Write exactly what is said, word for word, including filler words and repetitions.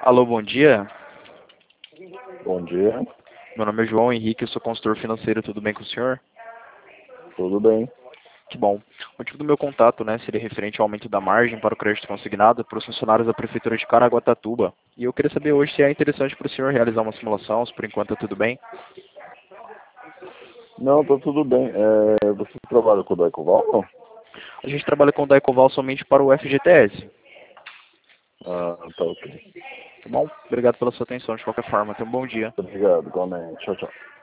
Alô, bom dia. Bom dia, Meu nome é João Henrique, eu sou consultor financeiro, tudo bem com o senhor? tudo bem? Que bom. O motivo do meu contato, né, seria referente ao aumento da margem para o crédito consignado para os funcionários da Prefeitura de Caraguatatuba. E eu queria saber hoje se é interessante para o senhor realizar uma simulação, se por enquanto tá tudo bem. Não, tá tudo bem. É, você trabalha com o Decoval, não? A gente trabalha com o Daicoval somente para o F G T S. Ah, tá ok. Tá bom? Obrigado pela sua atenção, de qualquer forma. Tenha um bom dia. Obrigado, igualmente. Tchau, tchau.